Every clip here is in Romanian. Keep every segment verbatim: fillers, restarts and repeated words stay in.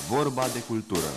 Vorba de cultură.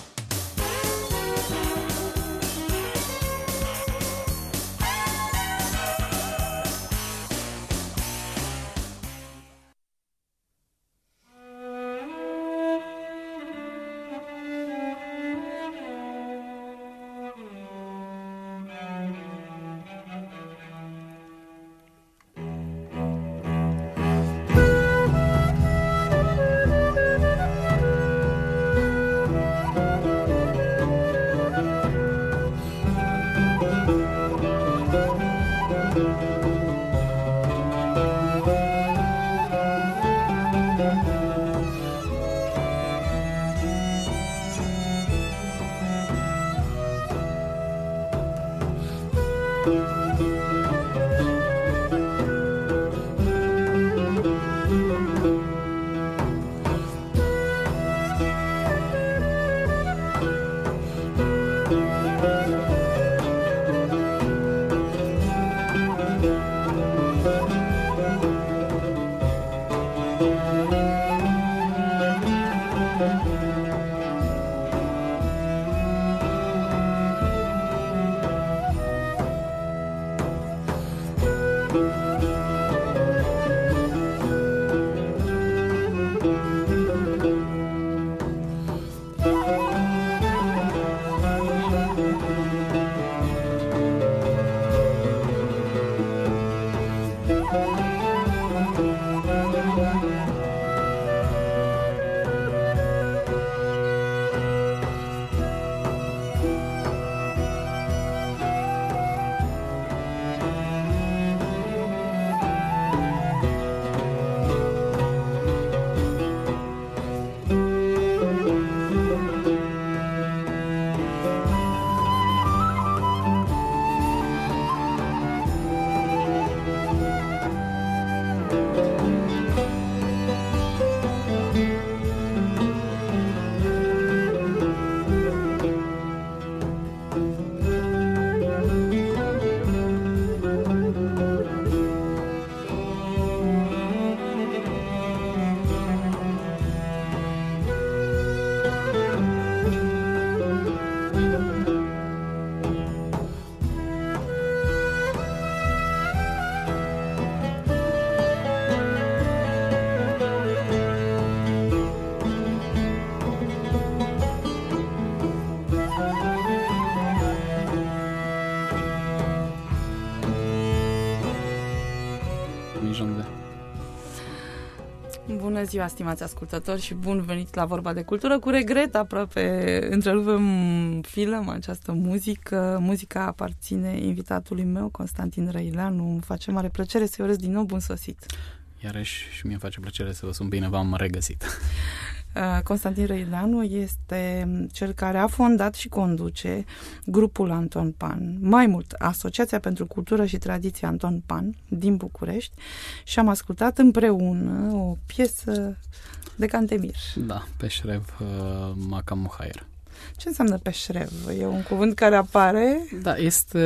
Bună ziua, stimați ascultători, și bun venit la Vorba de Cultură. Cu regret, aproape întrerupem, filăm această muzică. Muzica aparține invitatului meu, Constantin Răileanu. Îmi face mare plăcere să-i urez din nou bun sosit. Iarăși și mie îmi face plăcere să vă sun bine, v-am regăsit. Constantin Răileanu este cel care a fondat și conduce grupul Anton Pan, mai mult Asociația pentru Cultură și Tradiție Anton Pan din București, și am ascultat împreună o piesă de Cantemir. Da, Peșrev, uh, Maca Muhaier. Ce înseamnă peșrev? E un cuvânt care apare? Da, este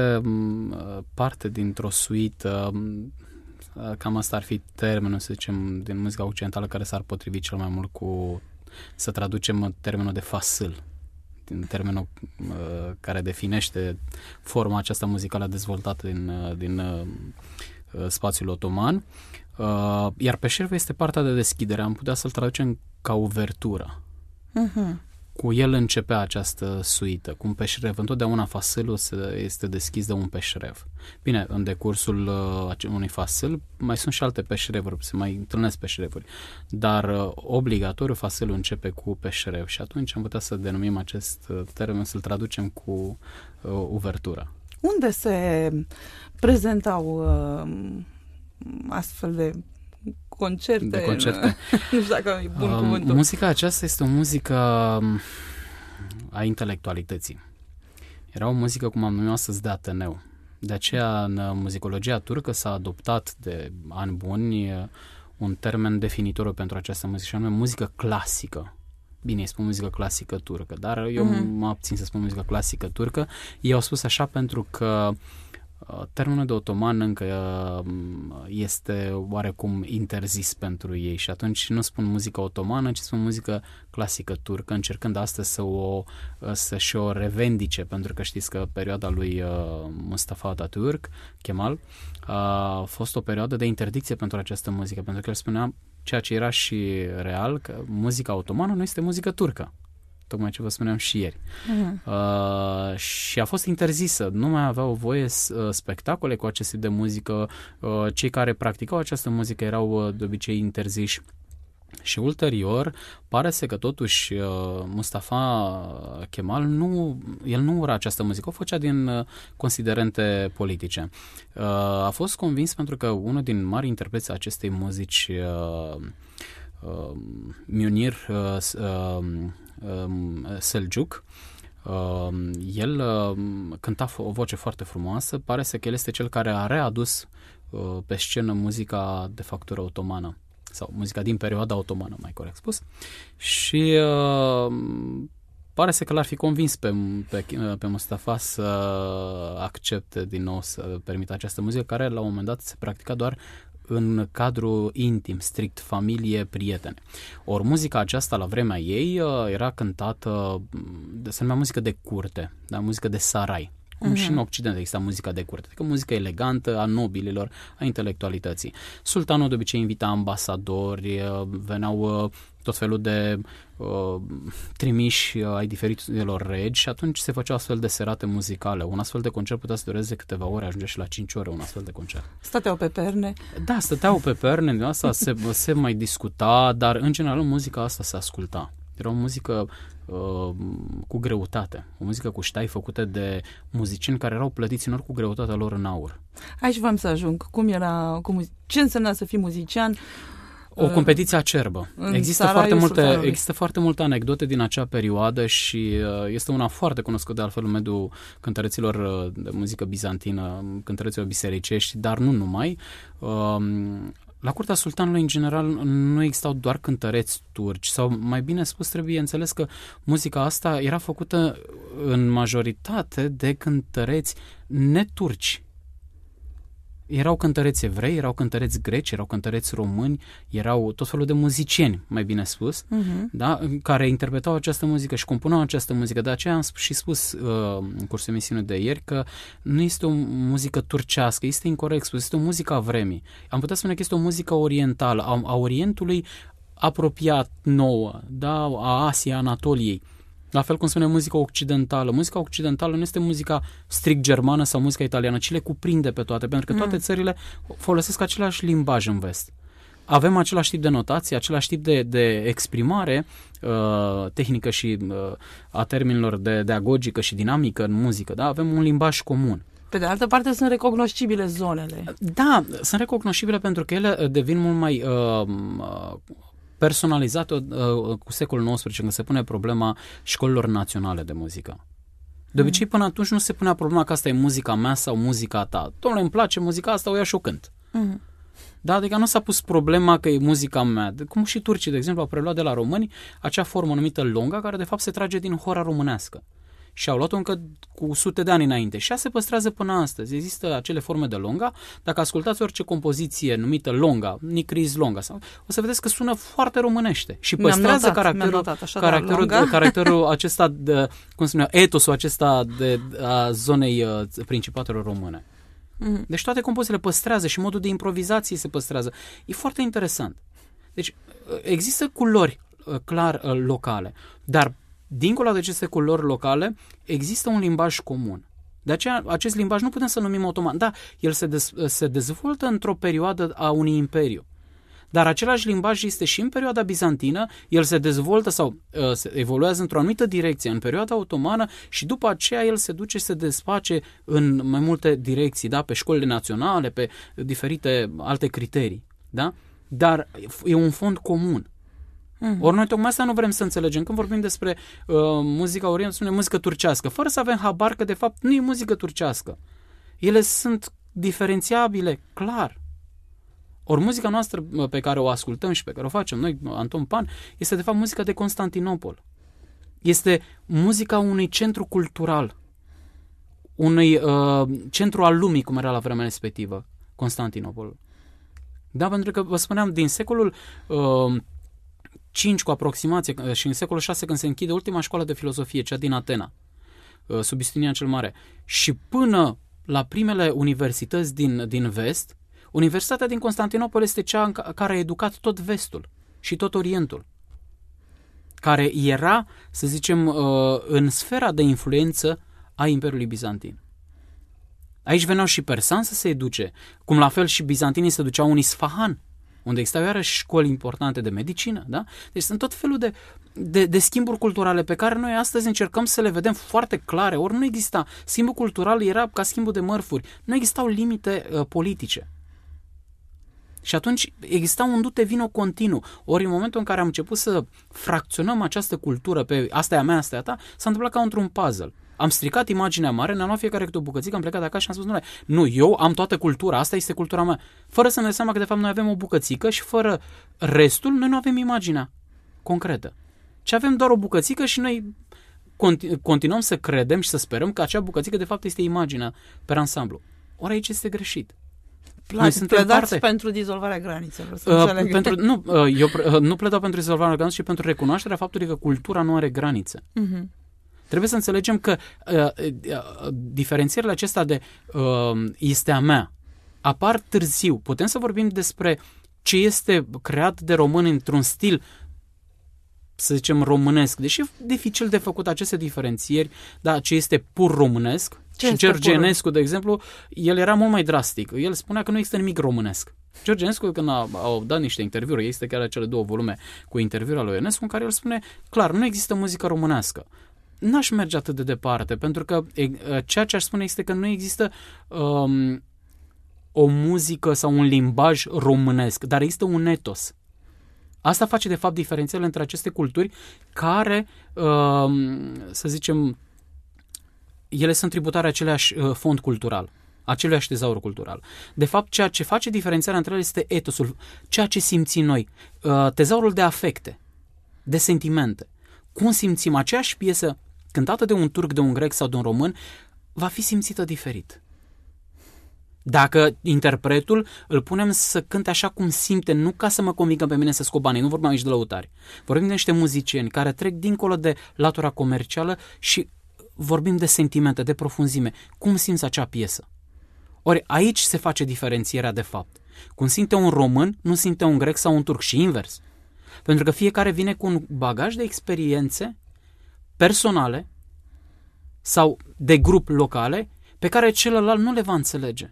uh, parte dintr-o suită. Cam asta ar fi termenul, să zicem, din muzica occidentală care s-ar potrivi cel mai mult cu, să traducem termenul de fasıl, din termenul uh, care definește forma aceasta muzicală dezvoltată din, uh, din uh, spațiul otoman. Uh, iar peșrev este partea de deschidere, am putea să-l traducem ca uvertură. Uh-huh. Cu el începea această suită, cu un peșrev. Întotdeauna fasâlul este deschis de un peșrev. Bine, în decursul uh, unui fasâl mai sunt și alte peșrevuri, se mai întâlnesc peșrevuri, dar uh, obligatoriu fasâlul începe cu peșrev și atunci am putea să denumim acest uh, termen, să-l traducem cu uh, uvertura. Unde se prezentau uh, astfel de concerte? De concerte. Nu știu dacă e bun uh, cuvântul. Muzica aceasta este o muzică a intelectualității. Era o muzică, cum am numit astăzi, de Ateneu. De aceea, în muzicologia turcă s-a adoptat de ani buni un termen definitoriu pentru această muzică, și anume muzică clasică. Bine, îi spun muzică clasică turcă, dar eu mm-hmm. mă abțin să spun muzică clasică turcă. Ei au spus așa pentru că termenul de otoman încă este oarecum interzis pentru ei și atunci nu spun muzică otomană, ci spun muzică clasică turcă, încercând astăzi să o, să-și o revendice, pentru că știți că perioada lui Mustafa Atatürk, Kemal, a fost o perioadă de interdicție pentru această muzică, pentru că el spunea, ceea ce era și real, că muzica otomană nu este muzică turcă. Tocmai ce vă spuneam și ieri. Uh-huh. Uh, și a fost interzisă. Nu mai aveau voie uh, spectacole cu acest tip de muzică. Uh, cei care practicau această muzică erau uh, de obicei interziși. Și ulterior, pare să că totuși uh, Mustafa Kemal nu, el nu ura această muzică, o făcea din uh, considerente politice. Uh, a fost convins pentru că unul din mari interpreți acestei muzici, uh, uh, Munir uh, uh, Seljuk, el cânta o voce foarte frumoasă, pare să că el este cel care a readus pe scenă muzica de factură otomană sau muzica din perioada otomană, mai corect spus, și pare să că l-ar fi convins pe, pe, pe Mustafa să accepte din nou să permită această muzică, care la un moment dat se practica doar în cadru intim, strict, familie, prietene. Ori muzica aceasta la vremea ei era cântată, se numea muzică de curte, da? Muzică de sarai. Cum uh-huh. și în Occident exista muzica de curte, adică muzică elegantă a nobililor, a intelectualității. Sultanul de obicei invita ambasadori, veneau tot felul de uh, trimiși ai diferiților regi și atunci se făceau astfel de serate muzicale. Un astfel de concert putea să dureze câteva ore, ajungea și la cinci ore un astfel de concert. Stăteau pe perne? Da, stăteau pe perne, din asta se, se mai discuta, dar în general muzica asta se asculta. Era o muzică uh, cu greutate, o muzică cu ștai făcute de muzicieni care erau plătiți ori cu greutatea lor în aur. Aici v-am să ajung. Cum era, cum, ce însemna să fii muzician? O competiție acerbă. Există foarte, multe, există foarte multe anecdote din acea perioadă și este una foarte cunoscută de altfel în mediul cântăreților de muzică bizantină, cântăreților bisericești, dar nu numai. La curtea sultanului, în general, nu existau doar cântăreți turci, sau mai bine spus, trebuie înțeles că muzica asta era făcută în majoritate de cântăreți neturci. Erau cântăreți evrei, erau cântăreți greci, erau cântăreți români, erau tot felul de muzicieni, mai bine spus, uh-huh. da, care interpretau această muzică și compuneau această muzică. De aceea am și spus uh, în cursul emisiunii de ieri că nu este o muzică turcească, este incorect spus, este o muzică a vremii. Am putea spune că este o muzică orientală, a, a Orientului apropiat nouă, da, a Asiei, a Anatoliei. La fel cum spune muzica occidentală. Muzica occidentală nu este muzica strict germană sau muzica italiană, ci le cuprinde pe toate, pentru că toate mm. țările folosesc același limbaj în vest. Avem același tip de notație, același tip de, de exprimare uh, tehnică și uh, a termenilor de, de agogică și dinamică în muzică. Da? Avem un limbaj comun. Pe de altă parte sunt recognoscibile zonele. Da, sunt recognoscibile pentru că ele devin mult mai... Uh, uh, personalizat uh, cu secolul nouăsprezece, când se pune problema școlilor naționale de muzică. De obicei, până atunci nu se punea problema că asta e muzica mea sau muzica ta. Dom'le, îmi place muzica asta, o iau și o cânt. Mm. Da, adică nu s-a pus problema că e muzica mea. Cum și turcii, de exemplu, au preluat de la români acea formă numită longa, care de fapt se trage din hora românească. Și au luat-o încă cu sute de ani înainte. Și ea se păstrează până astăzi. Există acele forme de longa. Dacă ascultați orice compoziție numită longa, Nicriz longa, sau, o să vedeți că sună foarte românește. Și păstrează notat, caracterul, notat, așa, caracterul, caracterul acesta, de, cum se spunea, etosul acesta de, a zonei uh, principatelor române. Mm-hmm. Deci toate compozițiile păstrează și modul de improvizație se păstrează. E foarte interesant. Deci există culori uh, clar uh, locale, dar dincolo de aceste culori locale, există un limbaj comun. De aceea, acest limbaj nu putem să numim otoman. Da, el se, dez, se dezvoltă într-o perioadă a unui imperiu. Dar același limbaj este și în perioada bizantină, el se dezvoltă sau uh, se evoluează într-o anumită direcție în perioada otomană și după aceea el se duce și se desface în mai multe direcții, da? Pe școlile naționale, pe diferite alte criterii. Da? Dar e un fond comun. Mm-hmm. Ori noi tocmai asta nu vrem să înțelegem. Când vorbim despre uh, muzica orientală, spune muzică turcească, fără să avem habar că de fapt nu e muzică turcească. Ele sunt diferențiabile, clar. Ori muzica noastră pe care o ascultăm și pe care o facem noi, Anton Pan, este de fapt muzica de Constantinopol. Este muzica unui centru cultural, unui uh, centru al lumii, cum era la vremea respectivă, Constantinopol. Da, pentru că, vă spuneam, din secolul uh, cinci cu aproximație și în secolul șase când se închide ultima școală de filozofie, cea din Atena, uh, sub Justinian cel Mare, și până la primele universități din, din vest, Universitatea din Constantinopol este cea care a educat tot vestul și tot Orientul, care era, să zicem, uh, în sfera de influență a Imperiului Bizantin. Aici veneau și persani să se educe, cum la fel și bizantinii se duceau în Isfahan, unde existau iarăși școli importante de medicină, da? Deci sunt tot felul de, de, de schimburi culturale pe care noi astăzi încercăm să le vedem foarte clare, ori nu exista. Schimbul cultural era ca schimbul de mărfuri, nu existau limite uh, politice. Și atunci exista un dute vino continuu. Ori în momentul în care am început să fracționăm această cultură pe asta e a mea, asta e a ta, s-a întâmplat ca într-un puzzle. Am stricat imaginea mare, ne-am luat fiecare câte o bucățică, am plecat de acasă și am spus, nu, nu, eu am toată cultura, asta este cultura mea. Fără să ne dăm seama că de fapt noi avem o bucățică și fără restul noi nu avem imaginea concretă. Ci avem doar o bucățică și noi continu- continuăm să credem și să sperăm că acea bucățică de fapt este imaginea pe ansamblu. Ori aici este greșit. Noi suntem parte pentru dizolvarea granițelor. Uh, pentru, nu, uh, eu uh, nu pledau pentru dizolvarea granițelor, ci pentru recunoașterea faptului că cultura nu are granițe. Uh-huh. Trebuie să înțelegem că uh, uh, diferențierile acestea de uh, este a mea apar târziu. Putem să vorbim despre ce este creat de români într-un stil, să zicem, românesc, deși e dificil de făcut aceste diferențieri, dar ce este pur românesc. Ce și George Enescu, de exemplu, el era mult mai drastic. El spunea că nu există nimic românesc. George Enescu, când a, a dat niște interviuri, există chiar cele două volume cu interviurile lui Enescu, în care el spune, clar, nu există muzică românească. N-aș merge atât de departe, pentru că e, ceea ce aș spune este că nu există um, o muzică sau un limbaj românesc, dar există un etos. Asta face, de fapt, diferențiale între aceste culturi care, um, să zicem, ele sunt tributare aceleași uh, fond cultural, aceluiași tezaur cultural. De fapt, ceea ce face diferențiarea între ele este etosul, ceea ce simțim noi, uh, tezaurul de afecte, de sentimente. Cum simțim aceeași piesă cântată de un turc, de un grec sau de un român, va fi simțită diferit. Dacă interpretul îl punem să cânte așa cum simte, nu ca să mă convingă pe mine să scot banii, nu vorbim aici de lăutari. Vorbim de niște muzicieni care trec dincolo de latura comercială și vorbim de sentimente, de profunzime. Cum simți acea piesă? Ori aici se face diferențierea de fapt. Cum simte un român, nu simte un grec sau un turc și invers. Pentru că fiecare vine cu un bagaj de experiențe personale sau de grup locale pe care celălalt nu le va înțelege.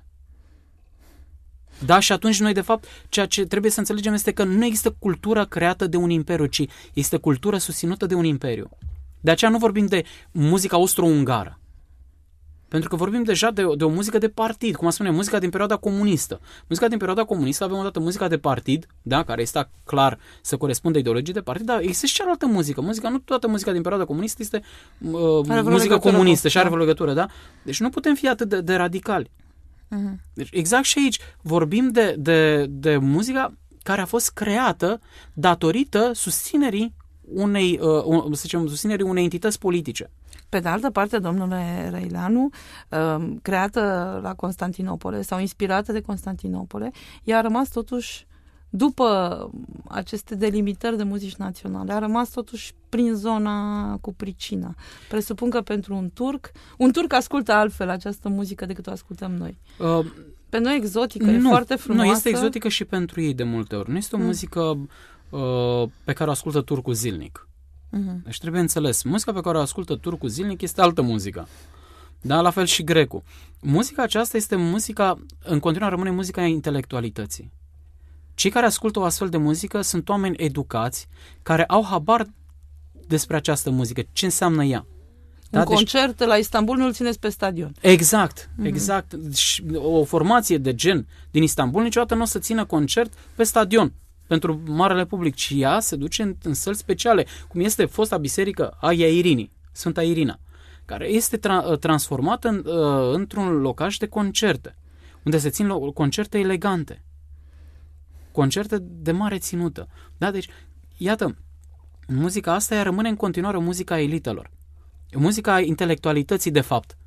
Da, și atunci noi, de fapt, ceea ce trebuie să înțelegem este că nu există cultură creată de un imperiu, ci este cultură susținută de un imperiu. De aceea nu vorbim de muzica austro-ungară. Pentru că vorbim deja de, de o muzică de partid, cum a spune, muzica din perioada comunistă. Muzica din perioada comunistă, avem odată muzica de partid, da, care este clar să corespunde ideologiei de partid, dar există și cealaltă muzică. Muzica, nu toată muzica din perioada comunistă este uh, muzică comunistă și are o legătură, da? Deci nu putem fi atât de, de radicali. Uh-huh. Deci exact și aici vorbim de, de, de muzica care a fost creată datorită susținerii unei, uh, să zicem, susținerii unei entități politice. Pe de altă parte, domnule Răileanu, uh, creată la Constantinopole sau inspirată de Constantinopole, ea a rămas totuși, după aceste delimitări de muzici naționale, a rămas totuși prin zona cu pricina. Presupun că pentru un turc, un turc ascultă altfel această muzică decât o ascultăm noi. Uh, Pe noi exotică, nu, e foarte frumoasă. Nu, este exotică și pentru ei de multe ori. Nu este o mm. muzică uh, pe care o ascultă turcul zilnic. Uh-huh. Deci trebuie înțeles, muzica pe care o ascultă turcul zilnic este altă muzică. Da, la fel și grecul. Muzica aceasta este muzica, în continuare rămâne muzica intelectualității. Cei care ascultă o astfel de muzică sunt oameni educați, care au habar despre această muzică, ce înseamnă ea. Da? Un deci, concert la Istanbul nu-l țineți pe stadion. Exact, uh-huh. exact. Și o formație de gen din Istanbul niciodată nu o să țină concert pe stadion pentru marele public, ci ea se duce în, în săli speciale, cum este fosta biserică a Iairinii, Sfânta Irina, care este tra- transformată în, uh, într-un locaș de concerte, unde se țin lo- concerte elegante, concerte de mare ținută. Da? Deci, iată, muzica asta ea rămâne în continuare muzica elitelor, muzica intelectualității, de fapt,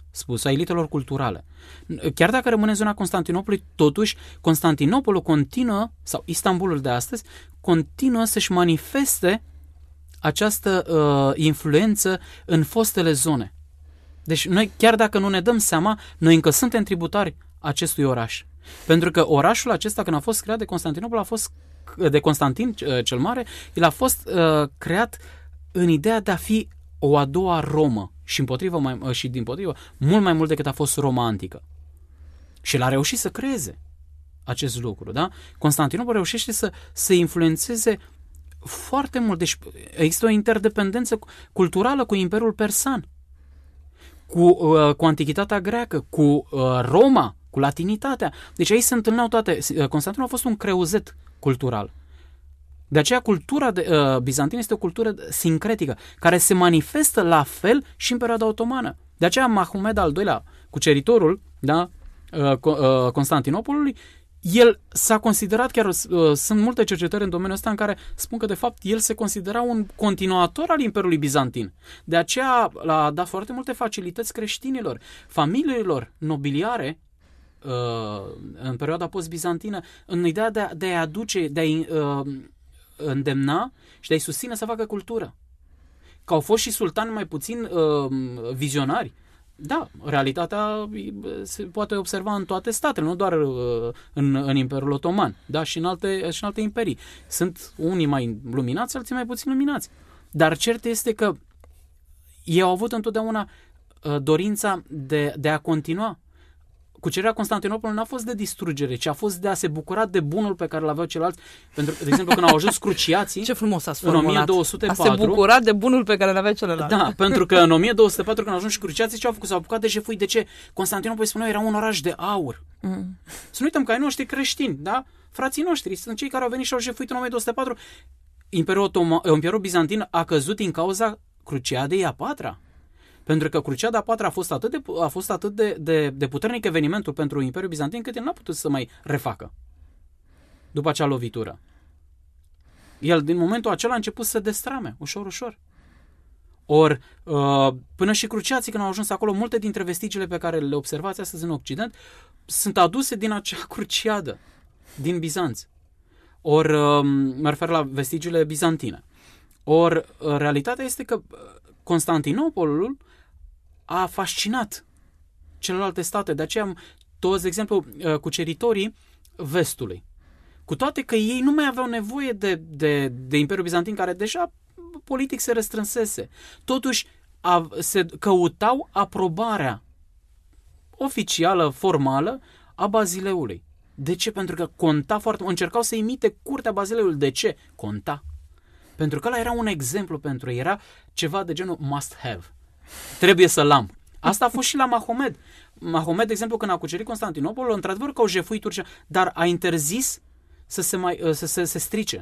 spus, a elitelor culturale. Chiar dacă rămâne în zona Constantinopolului, totuși Constantinopolul continuă, sau Istanbulul de astăzi, continuă să-și manifeste această uh, influență în fostele zone. Deci noi, chiar dacă nu ne dăm seama, noi încă suntem tributari acestui oraș. Pentru că orașul acesta, când a fost creat de Constantinopol, a fost de Constantin cel Mare, el a fost uh, creat în ideea de a fi o a doua Romă și, împotrivă mai, și dimpotrivă, mult mai mult decât a fost Roma antică. Și el a reușit să creeze acest lucru, da? Constantinopol reușește să, să influențeze foarte mult. Deci există o interdependență culturală cu Imperiul Persan, cu, uh, cu Antichitatea greacă, cu uh, Roma, cu latinitatea. Deci aici se întâlneau toate. Constantinul a fost un creuzet cultural. De aceea cultura de, uh, bizantină este o cultură sincretică, care se manifestă la fel și în perioada otomană. De aceea Mahomed al doilea, cuceritorul, da, uh, uh, Constantinopolului, el s-a considerat, chiar uh, sunt multe cercetări în domeniul ăsta în care spun că de fapt el se considera un continuator al Imperiului Bizantin. De aceea a dat foarte multe facilități creștinilor, familiilor nobiliare, în perioada post-bizantină, în ideea de a, de a aduce, de a uh, îndemna și de a-i susține să facă cultură. Că au fost și sultani mai puțin uh, vizionari. Da, realitatea se poate observa în toate statele, nu doar uh, în, în Imperiul Otoman, da, și în, alte, și în alte imperii. Sunt unii mai luminați, alții mai puțin luminați. Dar cert este că ei au avut întotdeauna uh, dorința de, de a continua. Cucerirea Constantinopolului n-a fost de distrugere, ci a fost de a se bucura de bunul pe care îl aveau ceilalți. Pentru, de exemplu, când au ajuns cruciații, ce frumos ați în o mie două sute patru, a se bucura de bunul pe care îl avea celălalt. Da, pentru că în o mie două sute patru, când au ajuns și cruciații, ce au făcut? S-au apucat de jefui. De ce? Constantinopol, spuneau, era un oraș de aur. Mm. Să nu uităm că ai noștri creștini, da? Frații noștri sunt cei care au venit și au jefuit în o mie două sute patru. Imperiul, Otoma, Imperiul Bizantin a căzut din cauza Cruciadei a patra. Pentru că Cruciada a patra a fost atât de, a fost atât de, de, de puternic evenimentul pentru Imperiul Bizantin, cât el n-a putut să mai refacă după acea lovitură. El, din momentul acela, a început să destrame, ușor, ușor. Ori, uh, până și cruciații, când au ajuns acolo, multe dintre vestigiile pe care le observați astăzi în Occident sunt aduse din acea cruciadă, din Bizanț. Ori, uh, mă refer la vestigiile bizantine. Ori, uh, realitatea este că Constantinopolul a fascinat celelalte state. De aceea, toți, de exemplu, cuceritorii vestului, cu toate că ei nu mai aveau nevoie de, de, de Imperiul Bizantin, care deja politic se restrânsese, totuși a, se căutau aprobarea oficială, formală, a Bazileului. De ce? Pentru că conta foarte mult. Încercau să imite curtea Bazileului. De ce? Conta. Pentru că ăla era un exemplu pentru ei. Era ceva de genul must have. Trebuie să-l am. Asta a fost și la Mahomed. Mahomed, de exemplu, când a cucerit Constantinopolul, într-adevăr că au jefuit Turcia, dar a interzis să se, mai, să, să se strice.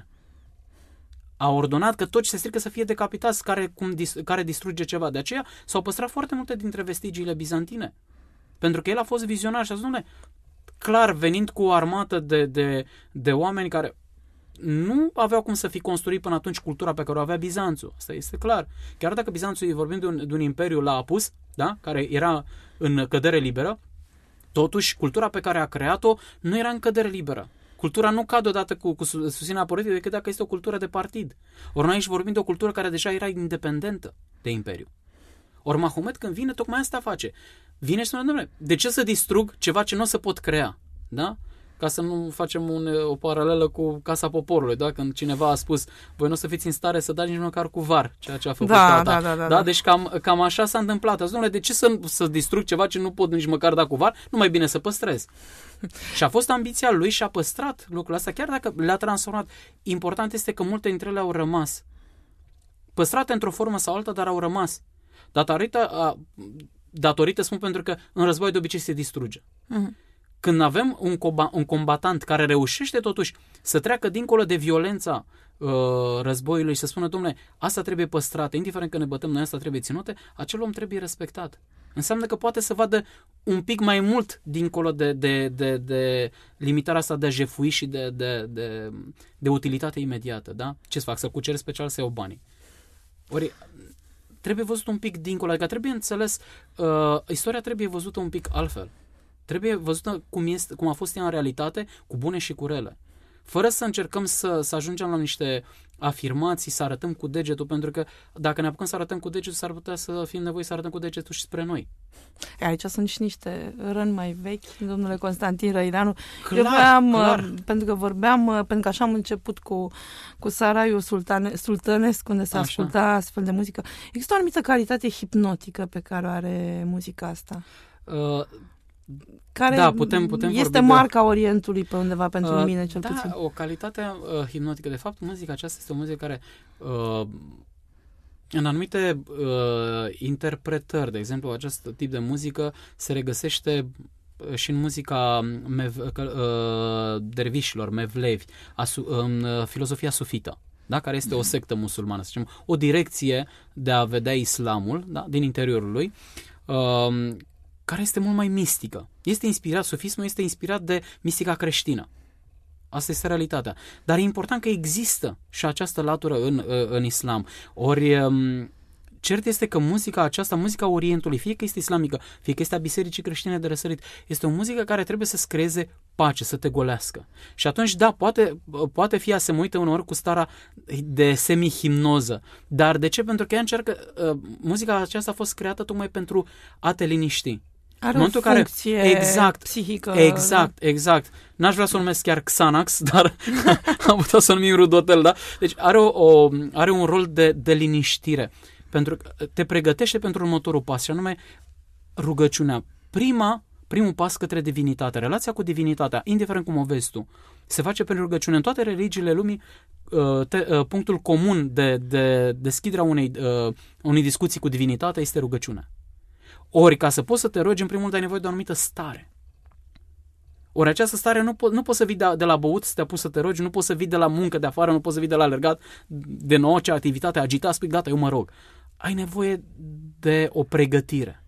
A ordonat că tot ce se strică să fie decapitați, care, cum, care distruge ceva. De aceea s-au păstrat foarte multe dintre vestigiile bizantine. Pentru că el a fost vizionar și a zis, dom'le, clar, venind cu o armată de, de, de oameni care nu aveau cum să fi construit până atunci cultura pe care o avea Bizanțul. Asta este clar. Chiar dacă Bizanțul, vorbim de un, de un imperiu la apus, da? Care era în cădere liberă, totuși cultura pe care a creat-o nu era în cădere liberă. Cultura nu cade odată cu, cu susținerea politică decât dacă este o cultură de partid. Ori noi aici vorbim de o cultură care deja era independentă de imperiu. Ori Mahomed, când vine, tocmai asta face. Vine și spune, dom'le, de ce să distrug ceva ce nu se pot crea? Da? Ca să nu facem un, o paralelă cu Casa Poporului, da? Când cineva a spus, voi nu o să fiți în stare să dați nici măcar cu var, ceea ce a făcut da, da, da, da, da, da? Deci cam, cam așa s-a întâmplat. Azi, dom'le, de ce să, să distrug ceva ce nu pot nici măcar da cu var? Nu mai bine să păstrez. Și a fost ambiția lui și a păstrat lucrul ăsta, chiar dacă le-a transformat. Important este că multe dintre ele au rămas. Păstrate într-o formă sau alta, dar au rămas. Datorită, a, datorită spun pentru că în război de obicei se distruge. Uh-huh. Când avem un, coba, un combatant care reușește totuși să treacă dincolo de violența uh, războiului și să spună, dom'le, asta trebuie păstrată, indiferent că ne bătăm noi, asta trebuie ținută, acel om trebuie respectat. Înseamnă că poate să vadă un pic mai mult dincolo de, de, de, de limitarea asta de a jefui și de, de, de, de utilitate imediată. Da? Ce să fac? Să cuceresc special, să iau banii. Ori trebuie văzut un pic dincolo, adică trebuie înțeles, uh, istoria trebuie văzută un pic altfel. Trebuie văzută cum, este, cum a fost ea în realitate, cu bune și cu rele. Fără să încercăm să, să ajungem la niște afirmații, să arătăm cu degetul, pentru că dacă ne apucăm să arătăm cu degetul, s-ar putea să fim nevoie să arătăm cu degetul și spre noi. Aici sunt și niște răni mai vechi, domnule Constantin Răileanu. Clar, Eu voiam, clar. pentru că vorbeam, pentru că așa am început cu, cu Saraiul Sultane, Sultănesc, unde se asculta astfel de muzică. Există o anumită calitate hipnotică pe care o are muzica asta? Uh, care da, putem, putem este vorbi marca de... Orientului pe undeva pentru uh, mine, cel da, puțin. o calitate uh, hipnotică. De fapt, muzica aceasta este o muzică care uh, în anumite uh, interpretări, de exemplu, acest tip de muzică se regăsește și în muzica mev, uh, dervișilor, mevlevi, asu, în uh, filozofia sufită, da? Care este o sectă musulmană, să zicem, o direcție de a vedea islamul, da? Din interiorul lui, uh, care este mult mai mistică. Este inspirat, sufismul este inspirat de mistica creștină. Asta este realitatea. Dar e important că există și această latură în, în islam. Ori cert este că muzica aceasta, muzica Orientului, fie că este islamică, fie că este a bisericii creștine de răsărit, este o muzică care trebuie să-ți creeze pace, să te golească. Și atunci, da, poate, poate fi asemuită uneori cu starea de semi-himnoză. Dar de ce? Pentru că ea încearcă, muzica aceasta a fost creată tocmai pentru a te liniști. Are o funcție care, exact, psihică. Exact, exact. N-aș vrea să o numesc chiar Xanax, dar am putea să o numim Rudotel, da? Deci are, o, o, are un rol de, de liniștire. Pentru că te pregătește pentru următorul pas, și anume rugăciunea. Prima, primul pas către divinitate, relația cu divinitatea, indiferent cum o vezi tu, se face prin rugăciune. În toate religiile lumii, te, punctul comun de, de deschiderea unei, unei discuții cu divinitatea este rugăciunea. Ori, ca să poți să te rogi, în primul rând ai nevoie de o anumită stare. Ori această stare nu, po- nu poți să vii de, de la băut să te apuci să te rogi, nu poți să vii de la muncă de afară, nu poți să vii de la alergat, de nouă ce activitate, agitat, spui, gata, eu mă rog. Ai nevoie de o pregătire.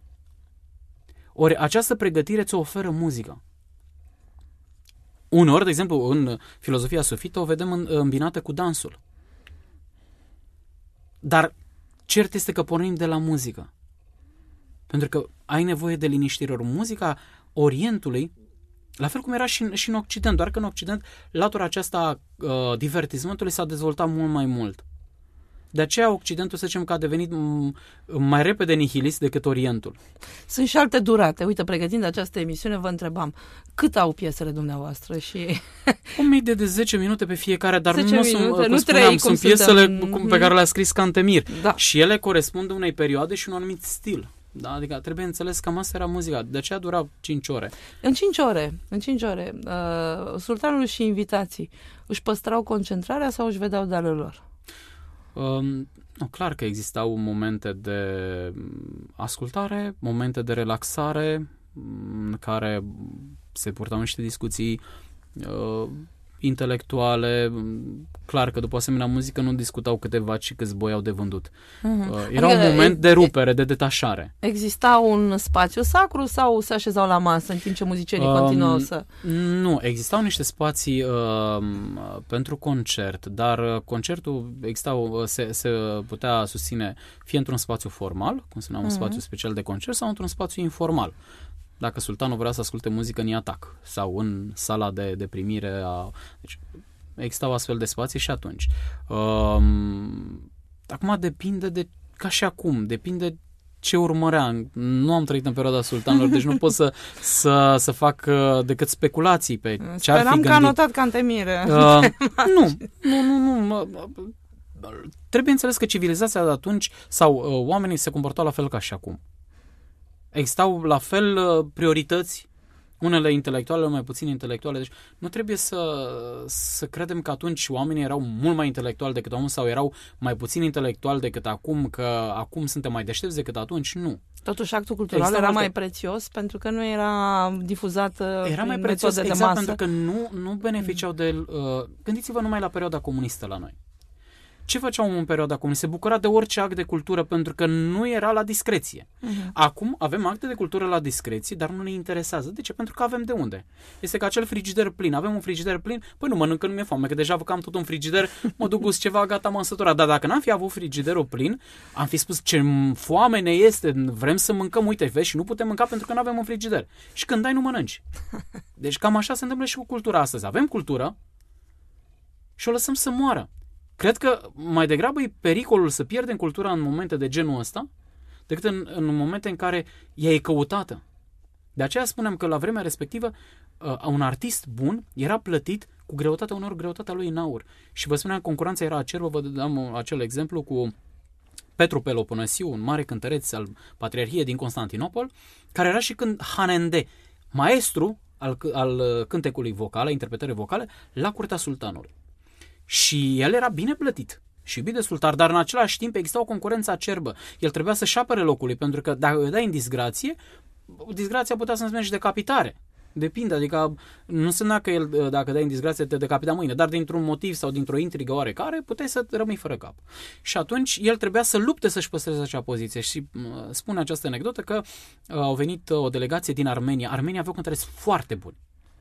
Ori această pregătire ți-o oferă muzica. Uneori, de exemplu, în filozofia sufită o vedem în, îmbinată cu dansul. Dar cert este că pornim de la muzică. Pentru că ai nevoie de liniștire. Muzica Orientului, la fel cum era și în, și în Occident, doar că în Occident latura aceasta uh, divertismentului s-a dezvoltat mult mai mult. De aceea Occidentul, să zicem, că a devenit mai repede nihilist decât Orientul. Sunt și alte durate. Uite, pregătind această emisiune, vă întrebam, cât au piesele dumneavoastră? Și o medie de zece minute pe fiecare, dar nu minute, sunt, nu spuneam, trei, sunt piesele suntem... pe care le-a scris Cantemir. Da. Și ele corespund unei perioade și un anumit stil. Da? Adică trebuie înțeles că asta era muzica. De aceea dura cinci ore. În cinci ore, în cinci ore, uh, sultanul și invitații își păstrau concentrarea sau își vedeau de ale lor? Um, no, clar că existau momente de ascultare, momente de relaxare, în care se purtau niște discuții uh, intelectuale. Clar că după asemenea muzică nu discutau câteva, ci câți boi au de vândut. Uh-huh. Uh, era adică un moment de rupere, de detașare. Exista un spațiu sacru sau se așezau la masă în timp ce muzicienii um, continuau să... Nu, existau niște spații uh, pentru concert, dar concertul existau, se, se putea susține fie într-un spațiu formal, cum spuneam, un uh-huh. spațiu special de concert, sau într-un spațiu informal. Dacă sultanul vrea să asculte muzică în Iatac sau în sala de, de primire a... Deci, existau astfel de spații și atunci. Um, acum depinde de... Ca și acum, depinde ce urmărea. Nu am trăit în perioada sultanilor, deci nu pot să, să, să fac uh, decât speculații pe ce ar fi gândit. Speram că a notat Cantemire. Uh, nu, nu, nu, nu. Trebuie înțeles că civilizația de atunci sau uh, oamenii se comportau la fel ca și acum. Existau la fel priorități, unele intelectuale, mai puțin intelectuale. Deci nu trebuie să, să credem că atunci oamenii erau mult mai intelectuali decât acum sau erau mai puțin intelectuali decât acum, că acum suntem mai deștepți decât atunci. Nu. Totuși actul cultural Exista era mai prețios pentru că nu era difuzat era mai prețios, de exact, masă. Pentru că nu, nu beneficiau de... Uh, gândiți-vă numai la perioada comunistă la noi. Ce făcea omul în perioada comunistă? Se bucura de orice act de cultură pentru că nu era la discreție. Uh-huh. Acum avem acte de cultură la discreție, dar nu ne interesează. De ce? Pentru că avem de unde. Este ca acel frigider plin. Avem un frigider plin, păi nu mănânc, că nu mi-e foame, că deja cam tot un frigider, mă duc cu ceva, gata, m-am săturat. Dar dacă n-am fi avut frigiderul plin, am fi spus ce foame ne este, vrem să mâncăm, uite, vezi, și nu putem mânca pentru că nu avem un frigider. Și când dai, nu mănânci. Deci cam așa se întâmplă și cu cultura astăzi. Avem cultură și o lăsăm să moară. Cred că mai degrabă e pericolul să pierdem cultura în momente de genul ăsta decât în, în momente în care ea e căutată. De aceea spunem că la vremea respectivă uh, un artist bun era plătit cu greutatea, uneori greutatea lui în aur. Și vă spuneam, concurența era acerbă, vă dăm acel exemplu cu Petru Peloponesiu, un mare cântăreț al Patriarhiei din Constantinopol, care era și când Hanende, maestru al, al cântecului vocal, a interpretării vocale, la curtea sultanului. Și el era bine plătit și iubit de sultan, dar în același timp exista o concurență acerbă. El trebuia să-și apere locului, pentru că dacă îi dai în disgrație, disgrația putea să însemne și decapitare. Depinde, adică nu înseamnă că el, dacă dai în disgrație, te decapita mâine, dar dintr-un motiv sau dintr-o intrigă oarecare, puteai să rămâi fără cap. Și atunci el trebuia să lupte să-și păstreze acea poziție. Și spune această anecdotă că au venit o delegație din Armenia. Armenia avea cântăreți foarte buni.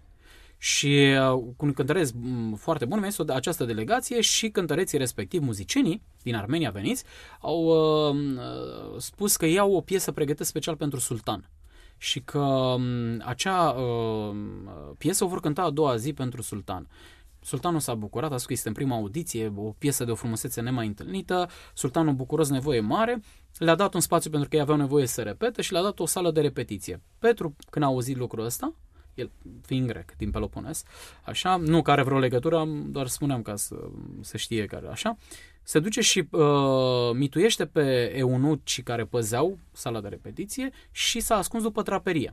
Și cu un cântăreț foarte bun, mi-a zis această delegație și cântăreții respectiv, muzicienii din Armenia veniți, au uh, spus că iau o piesă pregătită special pentru sultan. Și că um, acea uh, piesă o vor cânta a doua zi pentru sultan. Sultanul s-a bucurat, a spus că este în prima audiție, o piesă de o frumusețe nemai întâlnită, sultanul bucuros, nevoie mare, le-a dat un spațiu pentru că ei aveau nevoie să repete și le-a dat o sală de repetiție. Petru, când a auzit lucrul ăsta, el fiind grec, din Pelopones, așa, nu că are vreo legătură, doar spuneam ca să, să știe care, așa, se duce și uh, mituiește pe eunucii care păzeau sala de repetiție și s-a ascuns după draperie.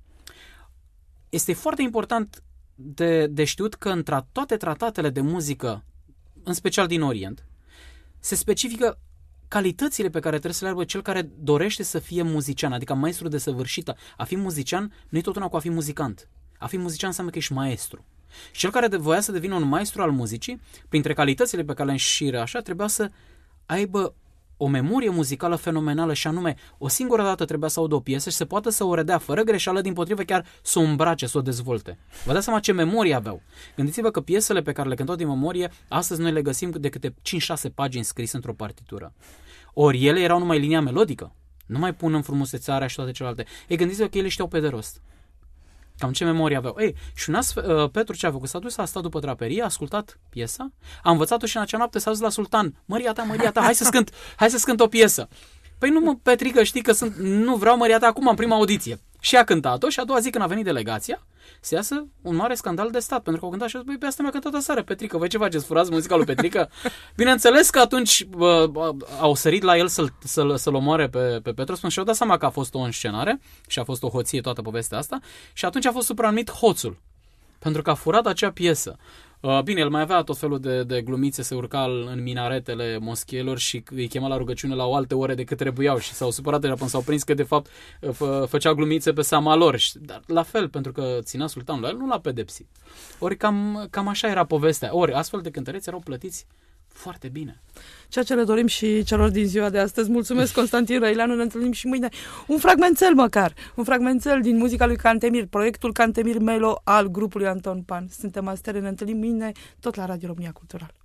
Este foarte important de, de știut că în tra- toate tratatele de muzică, în special din Orient, se specifică calitățile pe care trebuie să le aibă cel care dorește să fie muzician, adică maestru desăvârșit. A fi muzician nu e tot una cu a fi muzicant. A fi muzician înseamnă că ești maestru. Și cel care voia să devină un maestru al muzicii, printre calitățile pe care le înșiră așa, trebuia să aibă o memorie muzicală fenomenală și anume, o singură dată trebuia să audă o piesă și să poată să o redea fără greșeală, dimpotrivă chiar să o îmbrace, să o dezvolte. Vă dați seama ce memorie aveau. Gândiți-vă că piesele pe care le cântau din memorie, astăzi noi le găsim de câte cinci șase pagini scrise într-o partitură. Ori ele erau numai linia melodică. Nu mai pun în frumusețarea și toate celelalte. Ei, gândiți-vă că ele știau pe de rost. Cam ce memorie aveau. Ei, și un astfel, uh, Petru ce a făcut? S-a dus, a stat după draperie, a ascultat piesa, a învățat-o și în acea noapte s-a dus la sultan. Măria ta, Măria ta, hai să-ți cânt, hai să-ți cânt o piesă. Păi nu mă, Petrică, știi că sunt, nu vreau Măria ta acum în prima audiție. Și a cântat-o și a doua zi când a venit delegația, se iasă un mare scandal de stat, pentru că au cântat și a zis, băi, pe asta mi-a cântat aseară, Petrică, voi ce faceți, furați muzica lui Petrică? Bineînțeles că atunci uh, au sărit la el să-l, să-l, să-l omoare pe, pe Petru, și au dat seama că a fost o înscenare și a fost o hoție toată povestea asta și atunci a fost supranumit Hoțul, pentru că a furat acea piesă. Uh, bine, el mai avea tot felul de, de glumițe, se urca în minaretele moscheilor și îi chema la rugăciune la o alte ore decât trebuiau și s-au supărat deja până s-au prins că de fapt fă, făcea glumițe pe seama lor. Dar la fel, pentru că ținea sultanul la el, nu l-a pedepsit. Ori cam, cam așa era povestea. Ori astfel de cântăreți erau plătiți foarte bine. Ceea ce le dorim și celor din ziua de astăzi. Mulțumesc, Constantin Răileanu, ne întâlnim și mâine. Un fragmentel măcar, un fragmentel din muzica lui Cantemir, proiectul Cantemir Melo al grupului Anton Pan. Suntem astere, ne întâlnim mâine tot la Radio România Cultural.